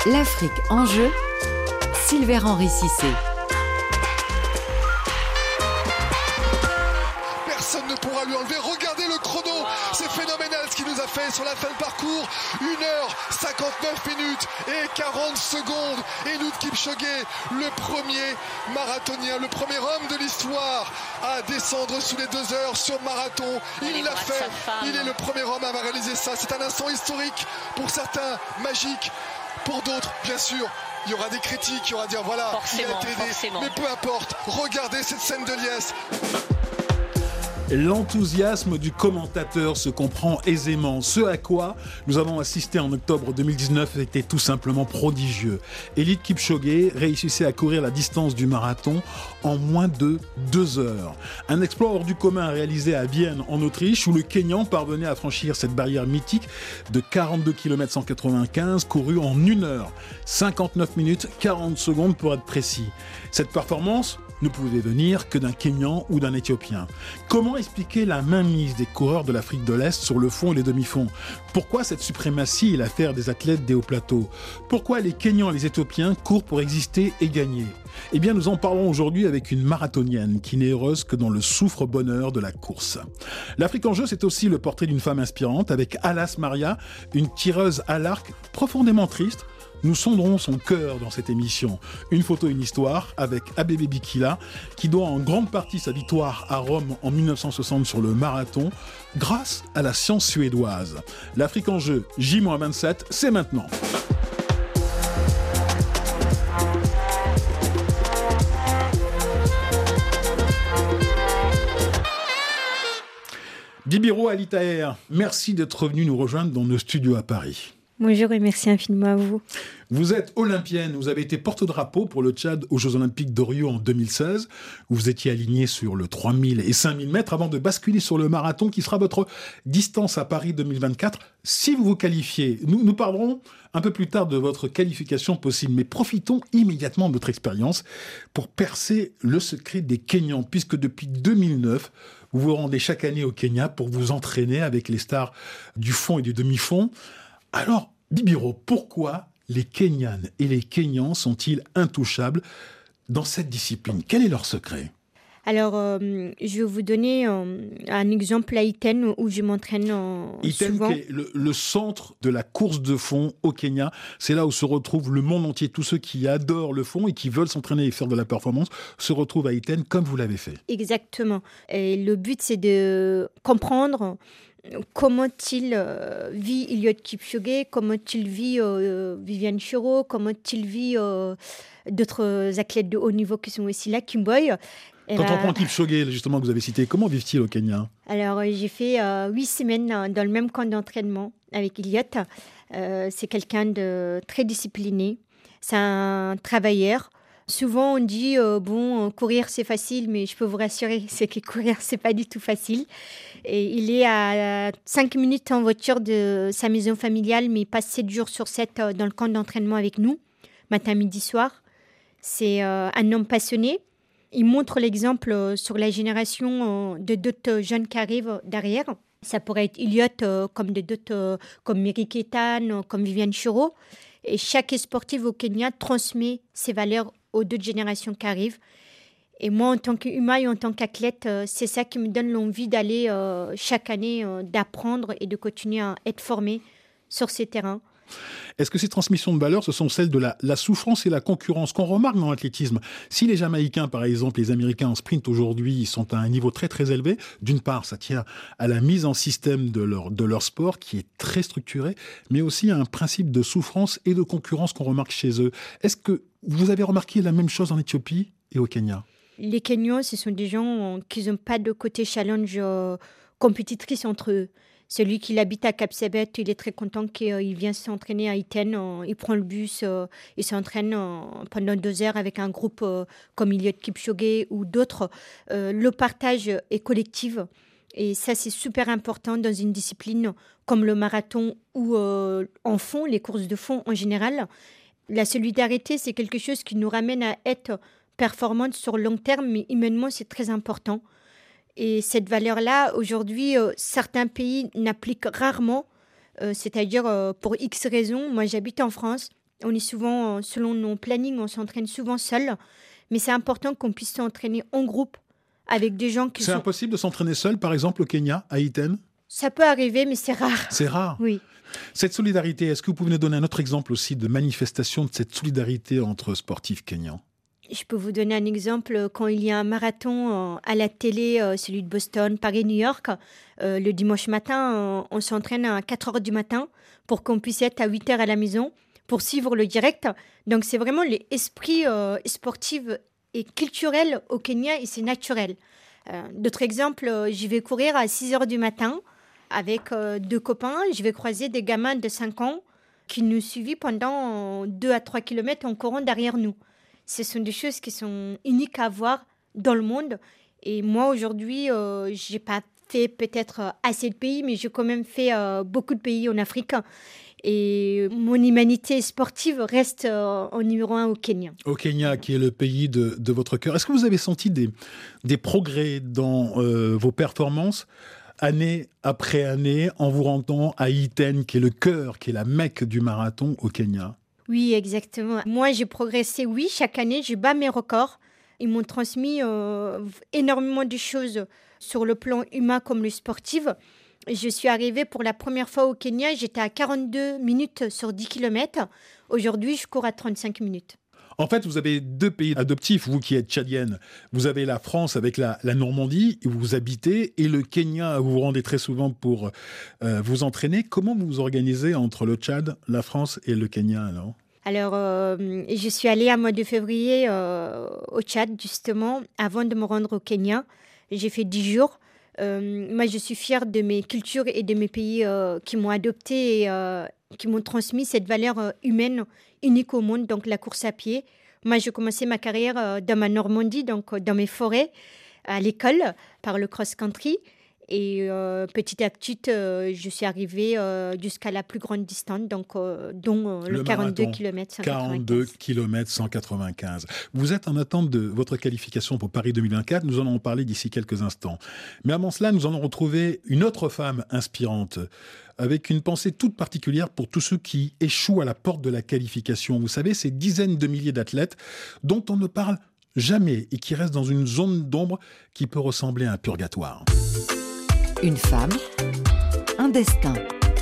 L'Afrique en jeu, Sylvain-Henri Cissé. Personne ne pourra lui enlever. Regardez le chrono, c'est phénoménal ce qu'il nous a fait sur la fin de parcours. 1h59 et 40 secondes. Eliud Kipchoge, le premier marathonien, le premier homme de l'histoire à descendre sous les 2 heures sur marathon. Il l'a fait, il est le premier homme à avoir réalisé ça. C'est un instant historique, pour certains magique, pour d'autres bien sûr. Il y aura des critiques, il y aura dire voilà, il a été aidé, mais peu importe. Regardez cette scène de liesse. L'enthousiasme du commentateur se comprend aisément. Ce à quoi nous avons assisté en octobre 2019 était tout simplement prodigieux. Eliud Kipchoge réussissait à courir la distance du marathon en moins de 2 heures. Un exploit hors du commun réalisé à Vienne, en Autriche, où le Kényan parvenait à franchir cette barrière mythique de 42 km 195, courue en 1 heure, 59 minutes, 40 secondes pour être précis. Cette performance ne pouvait venir que d'un Kényan ou d'un Éthiopien. Comment expliquer la mainmise des coureurs de l'Afrique de l'Est sur le fond et les demi-fonds ? Pourquoi cette suprématie est l'affaire des athlètes des hauts plateaux ? Pourquoi les Kenyans et les Éthiopiens courent pour exister et gagner ? Eh bien, nous en parlons aujourd'hui avec une marathonienne qui n'est heureuse que dans le souffre-bonheur de la course. L'Afrique en jeu, c'est aussi le portrait d'une femme inspirante avec Alas Maria, une tireuse à l'arc profondément triste. Nous sonderons son cœur dans cette émission. Une photo, une histoire avec Abebe Bikila, qui doit en grande partie sa victoire à Rome en 1960 sur le marathon, grâce à la science suédoise. L'Afrique en jeu, J-27, c'est maintenant. Bibiro Alitaer, merci d'être venu nous rejoindre dans nos studios à Paris. Bonjour et merci infiniment à vous. Vous êtes olympienne, vous avez été porte-drapeau pour le Tchad aux Jeux Olympiques de Rio en 2016, où vous étiez alignée sur le 3000 et 5000 mètres avant de basculer sur le marathon qui sera votre distance à Paris 2024. Si vous vous qualifiez, nous parlerons un peu plus tard de votre qualification possible, mais profitons immédiatement de votre expérience pour percer le secret des Kenyans, puisque depuis 2009, vous vous rendez chaque année au Kenya pour vous entraîner avec les stars du fond et du demi-fond. Alors, Bibiro, pourquoi les Kenyanes et les Kenyans sont-ils intouchables dans cette discipline ? Quel est leur secret ? Alors, je vais vous donner un exemple à Iten où je m'entraîne souvent. Iten, qui est le centre de la course de fond au Kenya. C'est là où se retrouve le monde entier. Tous ceux qui adorent le fond et qui veulent s'entraîner et faire de la performance se retrouvent à Iten comme vous l'avez fait. Exactement. Et le but, c'est de comprendre comment il vit Eliud Kipchoge, comment il vit Viviane Chiro, comment il vit d'autres athlètes de haut niveau qui sont aussi là, Kimboy. Quand on prend Kipchoge, justement, que vous avez cité, comment vivent-ils au Kenya ? Alors, j'ai fait 8 semaines dans le même camp d'entraînement avec Eliud. C'est quelqu'un de très discipliné. C'est un travailleur. Souvent, on dit, courir, c'est facile, mais je peux vous rassurer, c'est que courir, c'est pas du tout facile. Et il est à 5 minutes en voiture de sa maison familiale, mais il passe 7 jours sur 7 dans le camp d'entraînement avec nous, matin, midi, soir. C'est un homme passionné. Il montre l'exemple sur la génération de d'autres jeunes qui arrivent derrière. Ça pourrait être Eliud, comme d'autres, comme Mary Keitane, comme Viviane Chiro. Et chaque sportif au Kenya transmet ses valeurs aux d'autres générations qui arrivent. Et moi, en tant qu'humain et en tant qu'athlète, c'est ça qui me donne l'envie d'aller chaque année, d'apprendre et de continuer à être formé sur ces terrains. Est-ce que ces transmissions de valeurs, ce sont celles de la souffrance et la concurrence qu'on remarque dans l'athlétisme ? Si les Jamaïcains, par exemple, les Américains en sprint aujourd'hui, ils sont à un niveau très très élevé, d'une part, ça tient à la mise en système de leur sport qui est très structuré, mais aussi à un principe de souffrance et de concurrence qu'on remarque chez eux. Est-ce que vous avez remarqué la même chose en Éthiopie et au Kenya ? Les Kenyans, ce sont des gens qui n'ont pas de côté challenge compétitrice entre eux. Celui qui habite à Kapsabet, il est très content qu'il vient s'entraîner à Iten. Il prend le bus, il s'entraîne pendant 2 heures avec un groupe comme Eliud Kipchoge ou d'autres. Le partage est collectif. Et ça, c'est super important dans une discipline comme le marathon ou en fond, les courses de fond en général. La solidarité, c'est quelque chose qui nous ramène à être performantes sur le long terme, mais humainement, c'est très important. Et cette valeur-là, aujourd'hui, certains pays n'appliquent rarement, c'est-à-dire pour X raisons. Moi, j'habite en France. On est souvent, selon nos plannings, on s'entraîne souvent seul. Mais c'est important qu'on puisse s'entraîner en groupe avec des gens qui C'est impossible de s'entraîner seul, par exemple, au Kenya, à Iten? Ça peut arriver, mais c'est rare. C'est rare. Oui. Cette solidarité, est-ce que vous pouvez nous donner un autre exemple aussi de manifestation de cette solidarité entre sportifs kenyans? Je peux vous donner un exemple. Quand il y a un marathon à la télé, celui de Boston, Paris, New York, le dimanche matin, on s'entraîne à 4 heures du matin pour qu'on puisse être à 8 heures à la maison pour suivre le direct. Donc, c'est vraiment l'esprit sportif et culturel au Kenya et c'est naturel. D'autres exemples, j'y vais courir à 6 heures du matin avec 2 copains. Je vais croiser des gamins de 5 ans qui nous suivent pendant 2 à 3 kilomètres en courant derrière nous. Ce sont des choses qui sont uniques à voir dans le monde. Et moi, aujourd'hui, je n'ai pas fait peut-être assez de pays, mais j'ai quand même fait beaucoup de pays en Afrique. Et mon humanité sportive reste en numéro 1 au Kenya. Au Kenya, qui est le pays de votre cœur. Est-ce que vous avez senti des progrès dans vos performances année après année en vous rendant à Iten, qui est le cœur, qui est la Mecque du marathon au Kenya? Oui, exactement. Moi, j'ai progressé, oui, chaque année, je bats mes records. Ils m'ont transmis énormément de choses sur le plan humain comme le sportif. Je suis arrivée pour la première fois au Kenya, j'étais à 42 minutes sur 10 km. Aujourd'hui, je cours à 35 minutes. En fait, vous avez 2 pays adoptifs, vous qui êtes tchadienne. Vous avez la France avec la Normandie, où vous habitez, et le Kenya, où vous vous rendez très souvent pour vous entraîner. Comment vous vous organisez entre le Tchad, la France et le Kenya, alors ? Alors, je suis allée à mois de février au Tchad, justement, avant de me rendre au Kenya. J'ai fait 10 jours. Moi, je suis fière de mes cultures et de mes pays qui m'ont adoptée et qui m'ont transmis cette valeur humaine unique au monde, donc la course à pied. Moi, j'ai commencé ma carrière dans ma Normandie, donc dans mes forêts, à l'école, par le cross-country. Et petit à petit, je suis arrivée jusqu'à la plus grande distance, donc, dont le 42 km 195. 42 km 195. Vous êtes en attente de votre qualification pour Paris 2024. Nous allons en parler d'ici quelques instants. Mais avant cela, nous allons retrouver une autre femme inspirante, avec une pensée toute particulière pour tous ceux qui échouent à la porte de la qualification. Vous savez, ces dizaines de milliers d'athlètes dont on ne parle jamais et qui restent dans une zone d'ombre qui peut ressembler à un purgatoire. Une femme, un destin.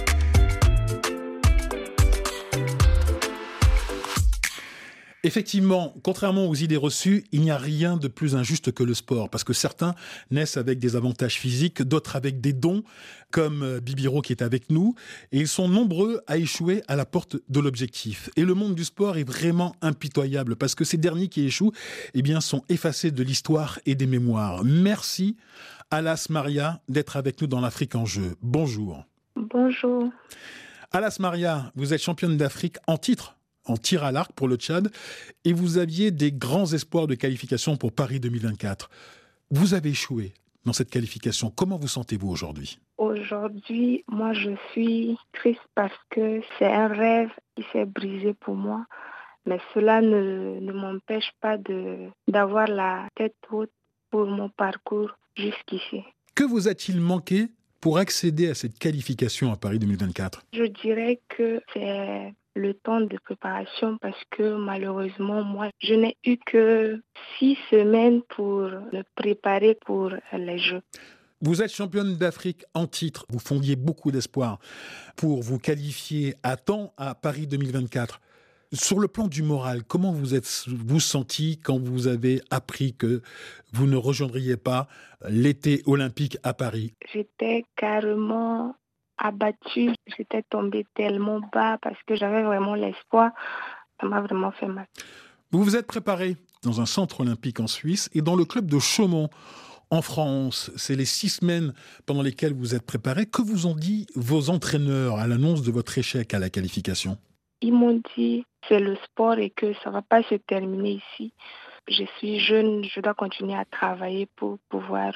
Effectivement, contrairement aux idées reçues, il n'y a rien de plus injuste que le sport, parce que certains naissent avec des avantages physiques, d'autres avec des dons, comme Bibiro qui est avec nous, et ils sont nombreux à échouer à la porte de l'objectif. Et le monde du sport est vraiment impitoyable, parce que ces derniers qui échouent, eh bien, sont effacés de l'histoire et des mémoires. Merci, Alas Maria, d'être avec nous dans l'Afrique en jeu. Bonjour. Bonjour. Alas Maria, vous êtes championne d'Afrique en titre, en tir à l'arc pour le Tchad, et vous aviez des grands espoirs de qualification pour Paris 2024. Vous avez échoué dans cette qualification. Comment vous sentez-vous aujourd'hui ? Aujourd'hui, moi, je suis triste parce que c'est un rêve qui s'est brisé pour moi. Mais cela ne m'empêche pas d'avoir la tête haute pour mon parcours jusqu'ici. Que vous a-t-il manqué pour accéder à cette qualification à Paris 2024 ? Je dirais que c'est le temps de préparation parce que malheureusement, moi, je n'ai eu que 6 semaines pour me préparer pour les Jeux. Vous êtes championne d'Afrique en titre. Vous fondiez beaucoup d'espoir pour vous qualifier à temps à Paris 2024. Sur le plan du moral, comment vous êtes-vous senti quand vous avez appris que vous ne rejoindriez pas l'été olympique à Paris ? J'étais carrément abattue. J'étais tombée tellement bas parce que j'avais vraiment l'espoir. Ça m'a vraiment fait mal. Vous vous êtes préparé dans un centre olympique en Suisse et dans le club de Chaumont en France. C'est les 6 semaines pendant lesquelles vous êtes préparé. Que vous ont dit vos entraîneurs à l'annonce de votre échec à la qualification ? Ils m'ont dit c'est le sport et que ça ne va pas se terminer ici. Je suis jeune, je dois continuer à travailler pour pouvoir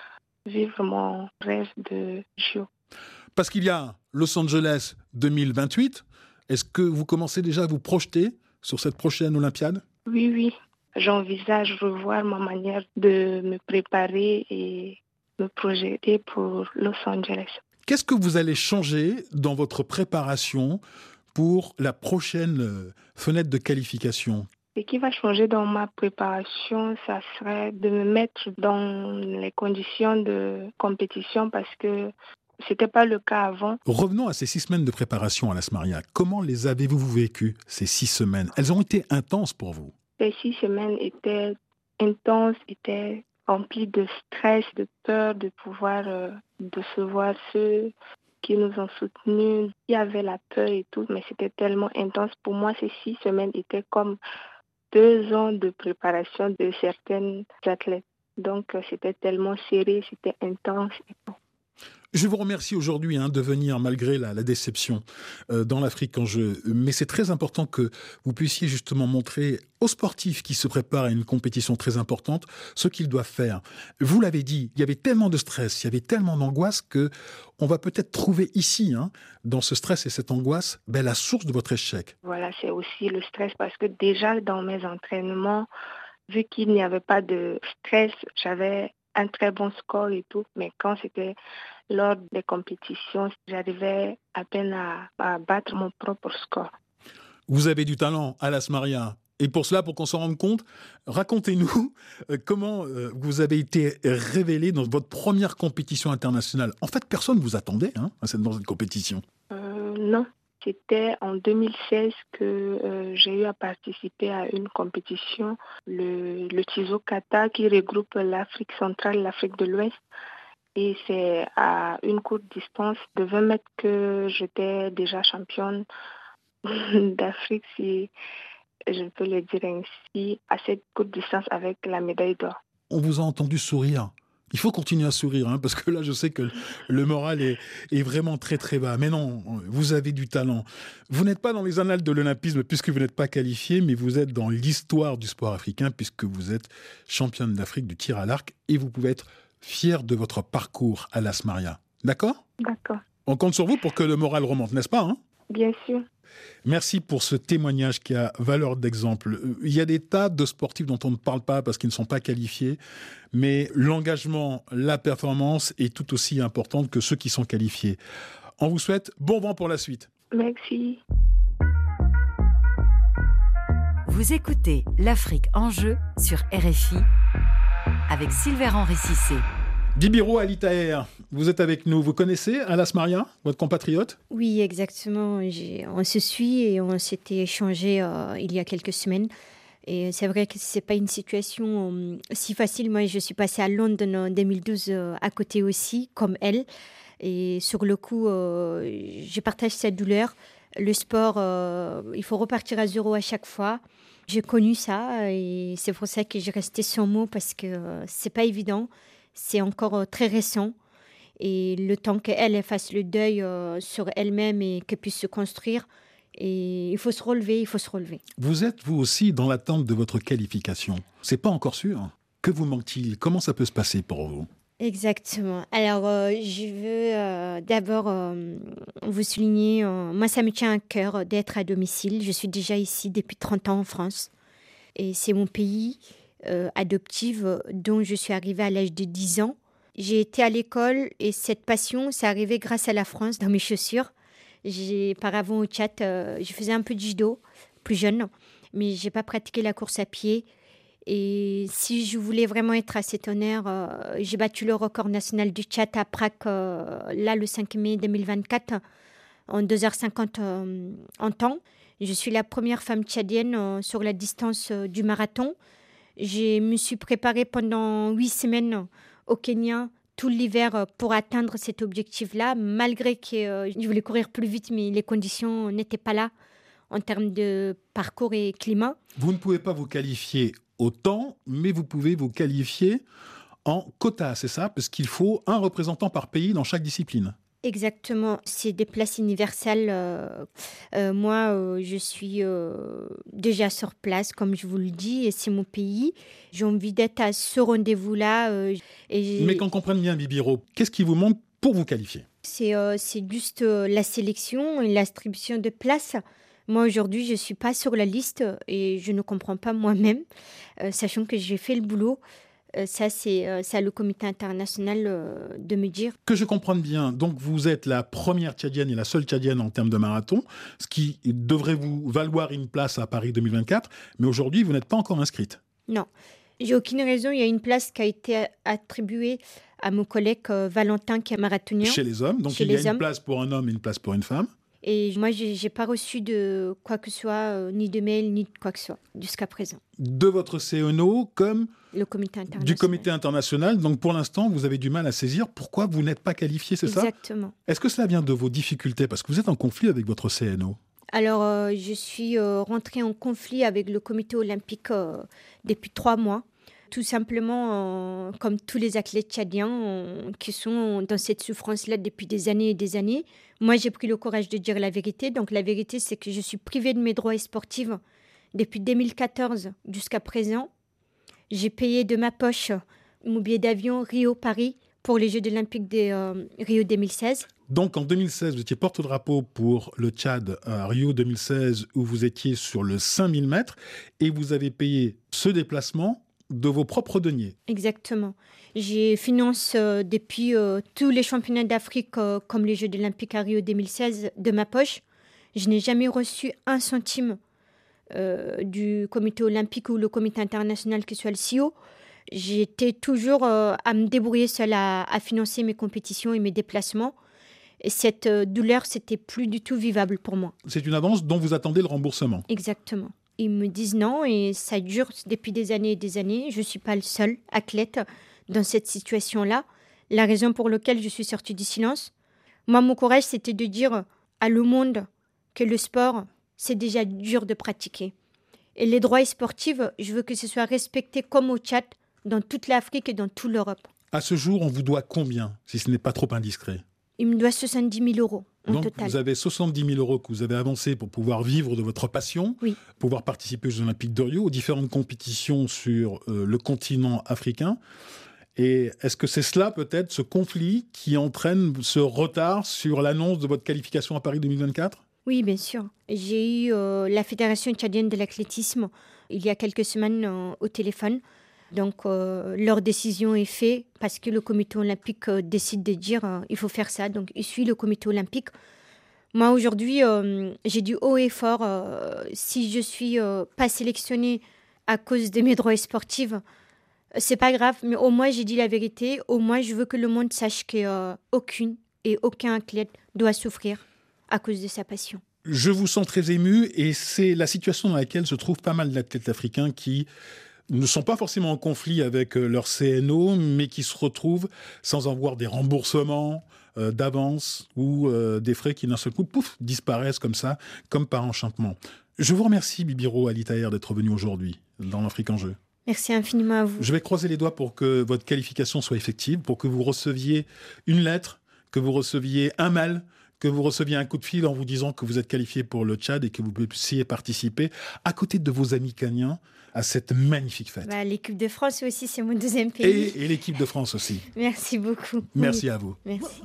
vivre mon rêve de JO. Parce qu'il y a Los Angeles 2028. Est-ce que vous commencez déjà à vous projeter sur cette prochaine Olympiade ? Oui. J'envisage revoir ma manière de me préparer et me projeter pour Los Angeles. Qu'est-ce que vous allez changer dans votre préparation pour la prochaine fenêtre de qualification? Ce qui va changer dans ma préparation, ça serait de me mettre dans les conditions de compétition parce que c'était pas le cas avant. Revenons à ces 6 semaines de préparation à l'As Maria. Comment les avez-vous vécues, ces 6 semaines? Elles ont été intenses pour vous? Ces 6 semaines étaient intenses, étaient remplies de stress, de peur de pouvoir décevoir ceux qui nous ont soutenus. Il y avait la peur et tout, mais c'était tellement intense. Pour moi, ces 6 semaines étaient comme 2 ans de préparation de certaines athlètes. Donc, c'était tellement serré, c'était intense et tout. Je vous remercie aujourd'hui de venir malgré la déception dans l'Afrique en jeu. Mais c'est très important que vous puissiez justement montrer aux sportifs qui se préparent à une compétition très importante ce qu'ils doivent faire. Vous l'avez dit, il y avait tellement de stress, il y avait tellement d'angoisse que on va peut-être trouver ici, dans ce stress et cette angoisse, la source de votre échec. Voilà, c'est aussi le stress parce que déjà dans mes entraînements, vu qu'il n'y avait pas de stress, j'avais un très bon score et tout, mais quand c'était lors des compétitions, j'arrivais à peine à battre mon propre score. Vous avez du talent à l'As Maria. Et pour cela, pour qu'on s'en rende compte, racontez-nous comment vous avez été révélé dans votre première compétition internationale. En fait, personne ne vous attendait dans cette compétition. Non. C'était en 2016 que j'ai eu à participer à une compétition, le TISO Kata, qui regroupe l'Afrique centrale, l'Afrique de l'Ouest. Et c'est à une courte distance de 20 mètres que j'étais déjà championne d'Afrique, si je peux le dire ainsi, à cette courte distance avec la médaille d'or. On vous a entendu sourire. Il faut continuer à sourire, parce que là, je sais que le moral est vraiment très, très bas. Mais non, vous avez du talent. Vous n'êtes pas dans les annales de l'olympisme puisque vous n'êtes pas qualifié, mais vous êtes dans l'histoire du sport africain puisque vous êtes championne d'Afrique du tir à l'arc et vous pouvez être fière de votre parcours à l'As Maria. D'accord ? D'accord. On compte sur vous pour que le moral remonte, n'est-ce pas ? Bien sûr. Merci pour ce témoignage qui a valeur d'exemple. Il y a des tas de sportifs dont on ne parle pas parce qu'ils ne sont pas qualifiés, mais l'engagement, la performance est tout aussi importante que ceux qui sont qualifiés. On vous souhaite bon vent pour la suite. Merci. Vous écoutez l'Afrique en jeu sur RFI avec Silver-Henri Cissé. Dibiro Alitaer, vous êtes avec nous. Vous connaissez Alas Maria, votre compatriote ? Oui, exactement. On se suit et on s'était échangé il y a quelques semaines. Et c'est vrai que ce n'est pas une situation si facile. Moi, je suis passée à Londres en 2012 à côté aussi, comme elle. Et sur le coup, je partage cette douleur. Le sport, il faut repartir à zéro à chaque fois. J'ai connu ça et c'est pour ça que je restais sans mots parce que c'est pas évident. C'est encore très récent et le temps qu'elle fasse le deuil sur elle-même et qu'elle puisse se construire, et il faut se relever. Vous êtes, vous aussi, dans l'attente de votre qualification. C'est pas encore sûr. Que vous manque-t-il ? Comment ça peut se passer pour vous ? Exactement. Alors, je veux d'abord vous souligner, moi ça me tient à cœur d'être à domicile. Je suis déjà ici depuis 30 ans en France et c'est mon pays adoptive dont je suis arrivée à l'âge de 10 ans. J'ai été à l'école et cette passion, c'est arrivé grâce à la France dans mes chaussures. Auparavant au Tchad, je faisais un peu de judo, plus jeune, mais je n'ai pas pratiqué la course à pied. Et si je voulais vraiment être à cet honneur, j'ai battu le record national du Tchad à Prague, le 5 mai 2024, en 2h50 en temps. Je suis la première femme tchadienne sur la distance du marathon. Je me suis préparée pendant 8 semaines au Kenya, tout l'hiver, pour atteindre cet objectif-là, malgré que je voulais courir plus vite, mais les conditions n'étaient pas là en termes de parcours et climat. Vous ne pouvez pas vous qualifier au temps, mais vous pouvez vous qualifier en quota, c'est ça ? Parce qu'il faut un représentant par pays dans chaque discipline. Exactement, c'est des places universelles. Moi, je suis déjà sur place, comme je vous le dis, et c'est mon pays. J'ai envie d'être à ce rendez-vous-là. Mais qu'on comprenne bien, Bibiro, qu'est-ce qui vous manque pour vous qualifier ? C'est juste la sélection et l'attribution de places. Moi, aujourd'hui, je ne suis pas sur la liste et je ne comprends pas moi-même, sachant que j'ai fait le boulot. Ça, c'est à le comité international de me dire. Que je comprenne bien, donc vous êtes la première Tchadienne et la seule Tchadienne en termes de marathon, ce qui devrait vous valoir une place à Paris 2024, mais aujourd'hui, vous n'êtes pas encore inscrite. Non, j'ai aucune raison. Il y a une place qui a été attribuée à mon collègue Valentin, qui est marathonien. Chez les hommes, donc il y a une place pour un homme et une place pour une femme. Et moi, je n'ai pas reçu de quoi que ce soit, ni de mail, ni de quoi que ce soit, jusqu'à présent. De votre CNO comme le comité international. Du comité international. Donc pour l'instant, vous avez du mal à saisir pourquoi vous n'êtes pas qualifié, c'est ça ? Exactement. Est-ce que cela vient de vos difficultés ? Parce que vous êtes en conflit avec votre CNO. Alors, je suis rentrée en conflit avec le comité olympique depuis 3 mois. Tout simplement, comme tous les athlètes tchadiens qui sont dans cette souffrance-là depuis des années et des années. Moi, j'ai pris le courage de dire la vérité. Donc, la vérité, c'est que je suis privée de mes droits sportifs depuis 2014 jusqu'à présent. J'ai payé de ma poche mon billet d'avion Rio-Paris pour les Jeux olympiques de Rio 2016. Donc, en 2016, vous étiez porte-drapeau pour le Tchad à Rio 2016, où vous étiez sur le 5000 mètres, et vous avez payé ce déplacement de vos propres deniers. Exactement. J'ai financé depuis tous les championnats d'Afrique, comme les Jeux olympiques à Rio 2016, de ma poche. Je n'ai jamais reçu 1 centime du comité olympique ou le comité international, que ce soit le CIO. J'étais toujours à me débrouiller seule à financer mes compétitions et mes déplacements. Et cette douleur, c'était plus du tout vivable pour moi. C'est une avance dont vous attendez le remboursement. Exactement. Ils me disent non et ça dure depuis des années et des années. Je ne suis pas le seul athlète dans cette situation-là. La raison pour laquelle je suis sortie du silence, moi, mon courage, c'était de dire à le monde que le sport, c'est déjà dur de pratiquer. Et les droits sportifs, je veux que ce soit respecté comme au Tchad, dans toute l'Afrique et dans toute l'Europe. À ce jour, on vous doit combien, si ce n'est pas trop indiscret ? Il me doit 70 000 euros en Donc, total. vous avez 70 000 euros que vous avez avancés pour pouvoir vivre de votre passion, oui. Pouvoir participer aux Jeux Olympiques de Rio, aux différentes compétitions sur le continent africain. Et est-ce que c'est cela, peut-être, ce conflit qui entraîne ce retard sur l'annonce de votre qualification à Paris 2024 ? Oui, bien sûr. J'ai eu la Fédération tchadienne de l'athlétisme il y a quelques semaines au téléphone. Donc, leur décision est faite parce que le comité olympique décide de dire il faut faire ça. Donc, il suit le comité olympique. Moi, aujourd'hui, j'ai dit haut et fort, si je suis pas sélectionnée à cause de mes droits sportifs, c'est pas grave. Mais au moins, j'ai dit la vérité. Au moins, je veux que le monde sache qu'aucune et aucun athlète doit souffrir à cause de sa passion. Je vous sens très ému et c'est la situation dans laquelle se trouvent pas mal d'athlètes africains qui ne sont pas forcément en conflit avec leur CNO, mais qui se retrouvent sans avoir des remboursements d'avance ou des frais qui d'un seul coup, pouf, disparaissent comme ça, comme par enchantement. Je vous remercie, Bibiro Ali Taher, d'être venu aujourd'hui dans l'Afrique en jeu. Merci infiniment à vous. Je vais croiser les doigts pour que votre qualification soit effective, pour que vous receviez une lettre, que vous receviez un mail, que vous receviez un coup de fil en vous disant que vous êtes qualifié pour le Tchad et que vous puissiez participer à côté de vos amis kenyans à cette magnifique fête. L'équipe de France aussi, c'est mon deuxième pays. Et l'équipe de France aussi. Merci beaucoup. Merci à vous. Merci.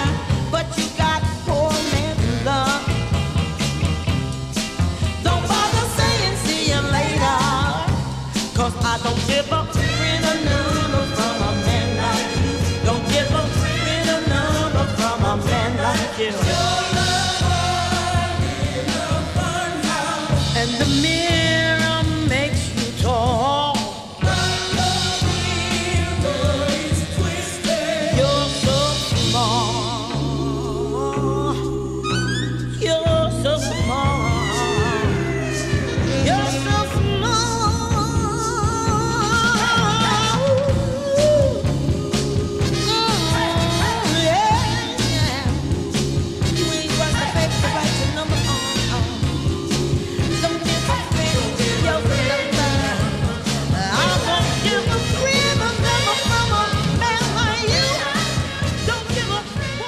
Don't bother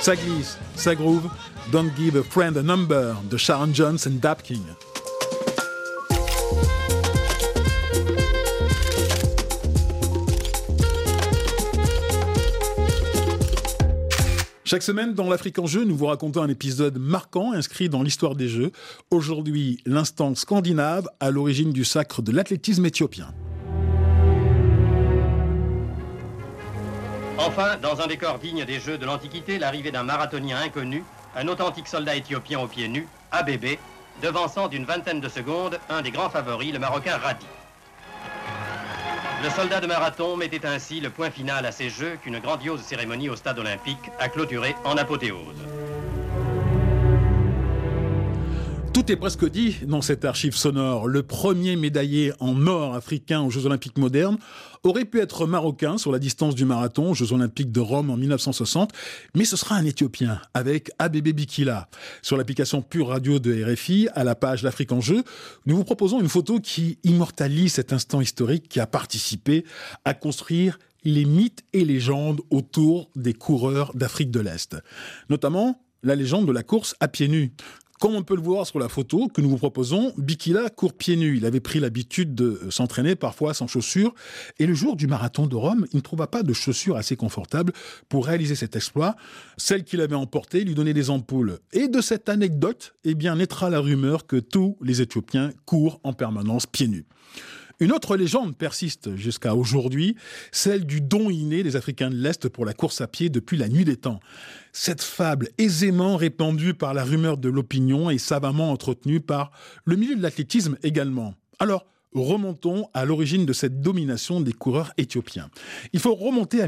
Ça glisse, ça groove. Don't Give a Friend a Number de Sharon Jones and Dap King. Chaque semaine, dans l'Afrique en jeu, nous vous racontons un épisode marquant inscrit dans l'histoire des Jeux. Aujourd'hui, l'instant scandinave à l'origine du sacre de l'athlétisme éthiopien. Enfin, dans un décor digne des Jeux de l'Antiquité, l'arrivée d'un marathonien inconnu, un authentique soldat éthiopien aux pieds nus, Abebe, devançant d'une vingtaine de secondes un des grands favoris, le Marocain Radi. Le soldat de marathon mettait ainsi le point final à ces Jeux qu'une grandiose cérémonie au stade olympique a clôturé en apothéose. Tout est presque dit dans cette archive sonore. Le premier médaillé en or africain aux Jeux Olympiques modernes aurait pu être marocain sur la distance du marathon aux Jeux Olympiques de Rome en 1960, mais ce sera un Éthiopien avec Abebe Bikila. Sur l'application Pure Radio de RFI, à la page L'Afrique en jeu, nous vous proposons une photo qui immortalise cet instant historique qui a participé à construire les mythes et légendes autour des coureurs d'Afrique de l'Est. Notamment la légende de la course à pieds nus. Comme on peut le voir sur la photo que nous vous proposons, Bikila court pieds nus. Il avait pris l'habitude de s'entraîner parfois sans chaussures. Et le jour du marathon de Rome, il ne trouva pas de chaussures assez confortables pour réaliser cet exploit. Celle qu'il avait emportée lui donnait des ampoules. Et de cette anecdote, naîtra la rumeur que tous les Éthiopiens courent en permanence pieds nus. Une autre légende persiste jusqu'à aujourd'hui, celle du don inné des Africains de l'Est pour la course à pied depuis la nuit des temps. Cette fable aisément répandue par la rumeur de l'opinion et savamment entretenue par le milieu de l'athlétisme également. Alors, remontons à l'origine de cette domination des coureurs éthiopiens. Il faut remonter à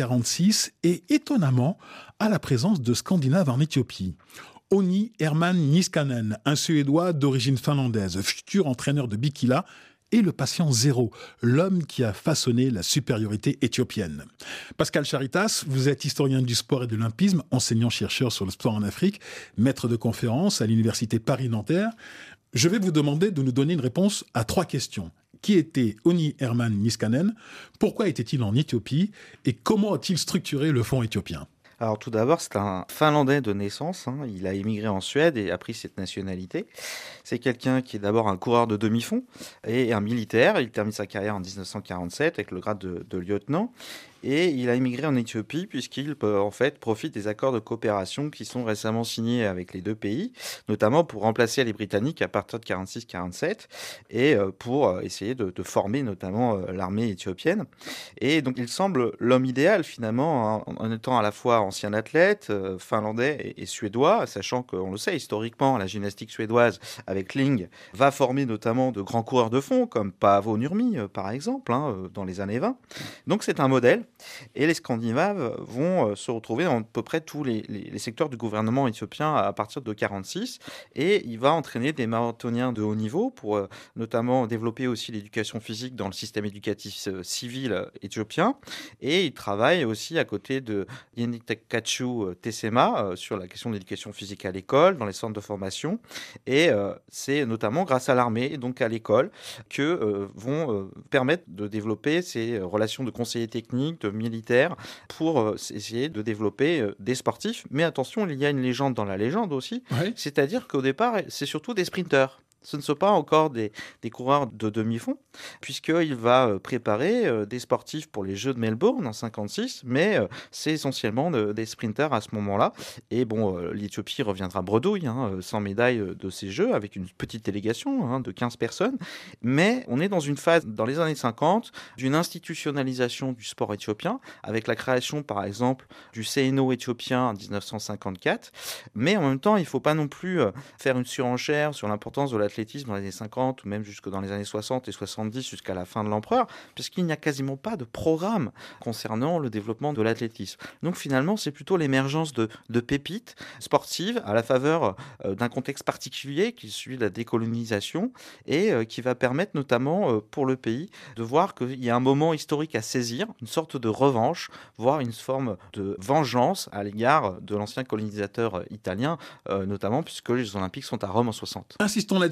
1946 et étonnamment à la présence de Scandinaves en Éthiopie. Onni Herman Niskanen, un Suédois d'origine finlandaise, futur entraîneur de Bikila, et le patient zéro, l'homme qui a façonné la supériorité éthiopienne. Pascal Charitas, vous êtes historien du sport et de l'olympisme, enseignant-chercheur sur le sport en Afrique, maître de conférences à l'université Paris-Nanterre. Je vais vous demander de nous donner une réponse à 3 questions. Qui était Onni Herman Niskanen ? Pourquoi était-il en Éthiopie ? Et comment a-t-il structuré le Fonds éthiopien ? Alors tout d'abord, c'est un Finlandais de naissance, il a émigré en Suède et a pris cette nationalité. C'est quelqu'un qui est d'abord un coureur de demi-fond et un militaire. Il termine sa carrière en 1947 avec le grade de lieutenant. Et il a émigré en Éthiopie puisqu'il profite des accords de coopération qui sont récemment signés avec les deux pays, notamment pour remplacer les Britanniques à partir de 46-47 et pour essayer de former notamment l'armée éthiopienne. Et donc il semble l'homme idéal finalement, en étant à la fois ancien athlète, finlandais et suédois, sachant qu'on le sait historiquement, la gymnastique suédoise avec Ling va former notamment de grands coureurs de fond comme Paavo Nurmi par exemple, dans les années 20. Donc c'est un modèle. Et les Scandinaves vont se retrouver dans à peu près tous les secteurs du gouvernement éthiopien à partir de 1946. Et il va entraîner des marathoniens de haut niveau pour notamment développer aussi l'éducation physique dans le système éducatif civil éthiopien. Et il travaille aussi à côté de Yenitekachu Tesema sur la question de l'éducation physique à l'école, dans les centres de formation. Et c'est notamment grâce à l'armée et donc à l'école que vont permettre de développer ces relations de conseillers techniques, de militaires, pour essayer de développer des sportifs. Mais attention, il y a une légende dans la légende aussi, c'est-à-dire qu'au départ, c'est surtout des sprinteurs. Ce ne sont pas encore des coureurs de demi-fond, puisqu'il va préparer des sportifs pour les Jeux de Melbourne en 1956, mais c'est essentiellement des sprinters à ce moment-là. Et l'Éthiopie reviendra bredouille, sans médaille de ces Jeux, avec une petite délégation de 15 personnes. Mais on est dans une phase, dans les années 50, d'une institutionnalisation du sport éthiopien, avec la création, par exemple, du CNO éthiopien en 1954. Mais en même temps, il ne faut pas non plus faire une surenchère sur l'importance de l'athlétisme dans les années 50 ou même jusque dans les années 60 et 70 jusqu'à la fin de l'empereur, puisqu'il n'y a quasiment pas de programme concernant le développement de l'athlétisme. Donc finalement, c'est plutôt l'émergence de pépites sportives à la faveur d'un contexte particulier qui est celui de la décolonisation et qui va permettre notamment pour le pays de voir qu'il y a un moment historique à saisir, une sorte de revanche, voire une forme de vengeance à l'égard de l'ancien colonisateur italien, notamment puisque les Jeux Olympiques sont à Rome en 60. Insistons là-dessus.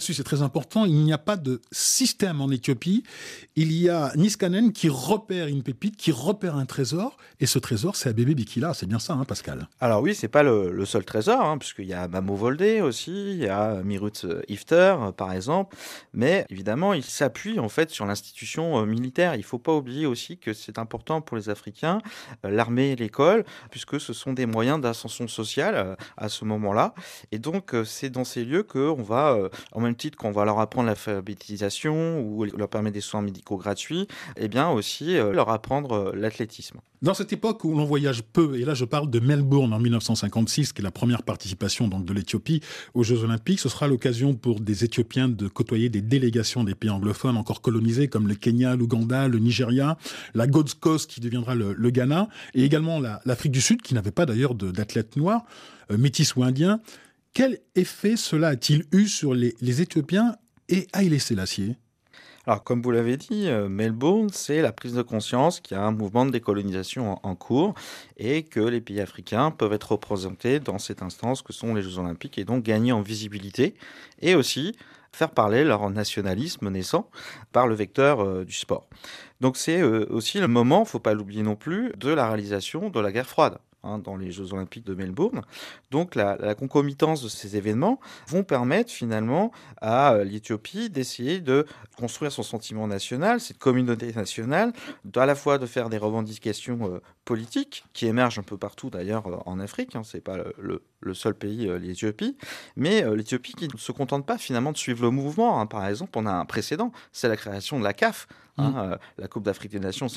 là-dessus, c'est très important, il n'y a pas de système en Éthiopie. Il y a Niskanen qui repère une pépite, qui repère un trésor, et ce trésor, c'est Abebe Bikila. C'est bien ça, hein, Pascal? Alors oui, c'est pas le seul trésor, hein, puisqu'il y a Mamo Woldé aussi, il y a Mirut Ifter, par exemple, mais évidemment, il s'appuie en fait sur l'institution militaire. Il faut pas oublier aussi que c'est important pour les Africains, l'armée et l'école, puisque ce sont des moyens d'ascension sociale à ce moment-là. Et donc, c'est dans ces lieux qu'on va, en même titre qu'on va leur apprendre l'alphabétisation ou leur permettre des soins médicaux gratuits, et bien aussi leur apprendre l'athlétisme. Dans cette époque où l'on voyage peu, et là je parle de Melbourne en 1956, qui est la première participation donc, de l'Éthiopie aux Jeux Olympiques, ce sera l'occasion pour des Éthiopiens de côtoyer des délégations des pays anglophones encore colonisés comme le Kenya, l'Ouganda, le Nigeria, la Gold Coast qui deviendra le Ghana, et également l'Afrique du Sud qui n'avait pas d'ailleurs d'athlètes noirs, métis ou indiens. Quel effet cela a-t-il eu sur les Éthiopiens et Haïlé Sélassié ? Alors, comme vous l'avez dit, Melbourne, c'est la prise de conscience qu'il y a un mouvement de décolonisation en cours et que les pays africains peuvent être représentés dans cette instance que sont les Jeux Olympiques et donc gagner en visibilité et aussi faire parler leur nationalisme naissant par le vecteur du sport. Donc, c'est aussi le moment, il ne faut pas l'oublier non plus, de la réalisation de la guerre froide. Dans les Jeux Olympiques de Melbourne. Donc la concomitance de ces événements vont permettre finalement à l'Éthiopie d'essayer de construire son sentiment national, cette communauté nationale, à la fois de faire des revendications politiques qui émergent un peu partout d'ailleurs en Afrique, c'est pas le seul pays, l'Éthiopie, mais l'Éthiopie qui ne se contente pas finalement de suivre le mouvement. Par exemple, on a un précédent, c'est la création de la CAF, la Coupe d'Afrique des Nations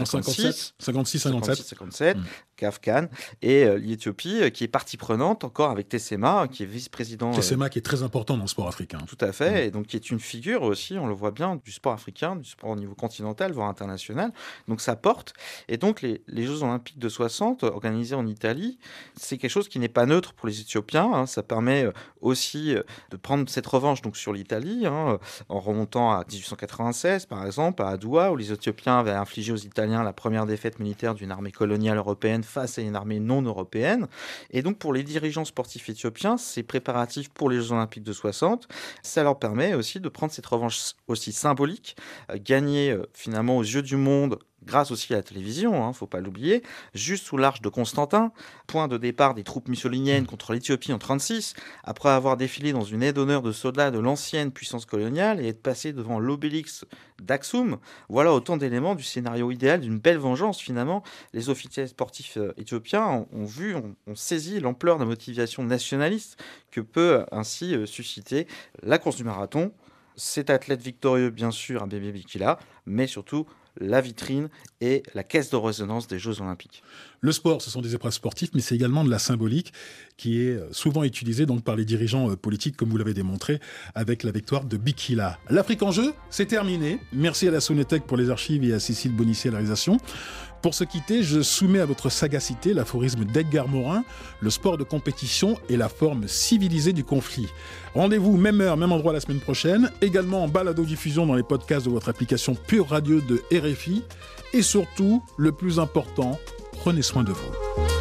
56-57, CAF Cannes, et l'Éthiopie qui est partie prenante encore avec Tessema, qui est vice-président. Tessema qui est très important dans le sport africain. Tout à fait, et donc qui est une figure aussi, on le voit bien, du sport africain, du sport au niveau continental, voire international. Donc ça porte. Et donc les Jeux Olympiques de 60, organisés en Italie, c'est quelque chose qui n'est pas neutre pour les Éthiopiens. Ça permet aussi de prendre cette revanche donc, sur l'Italie, en remontant à 1896, par exemple, à Adoua, où les Éthiopiens avaient infligé aux Italiens la première défaite militaire d'une armée coloniale européenne face à une armée non européenne. Et donc, pour les dirigeants sportifs éthiopiens, ces préparatifs pour les Jeux Olympiques de 60, ça leur permet aussi de prendre cette revanche aussi symbolique, gagner finalement aux yeux du monde, grâce aussi à la télévision, faut pas l'oublier, juste sous l'arche de Constantin, point de départ des troupes mussoliniennes contre l'Éthiopie en 1936, après avoir défilé dans une aide d'honneur de soldats de l'ancienne puissance coloniale et être passé devant l'obélix d'Aksum. Voilà autant d'éléments du scénario idéal d'une belle vengeance finalement. Les officiers sportifs éthiopiens ont saisi l'ampleur de la motivation nationaliste que peut ainsi susciter la course du marathon. Cet athlète victorieux, bien sûr, Abebe Bikila, mais surtout la vitrine et la caisse de résonance des Jeux Olympiques. Le sport, ce sont des épreuves sportives, mais c'est également de la symbolique qui est souvent utilisée donc, par les dirigeants politiques, comme vous l'avez démontré, avec la victoire de Bikila. L'Afrique en jeu, c'est terminé. Merci à la Sonétech pour les archives et à Cécile Bonissier à la réalisation. Pour se quitter, je soumets à votre sagacité l'aphorisme d'Edgar Morin, le sport de compétition est la forme civilisée du conflit. Rendez-vous même heure, même endroit la semaine prochaine, également en balado-diffusion dans les podcasts de votre application Pure Radio de RFI. Et surtout, le plus important, prenez soin de vous.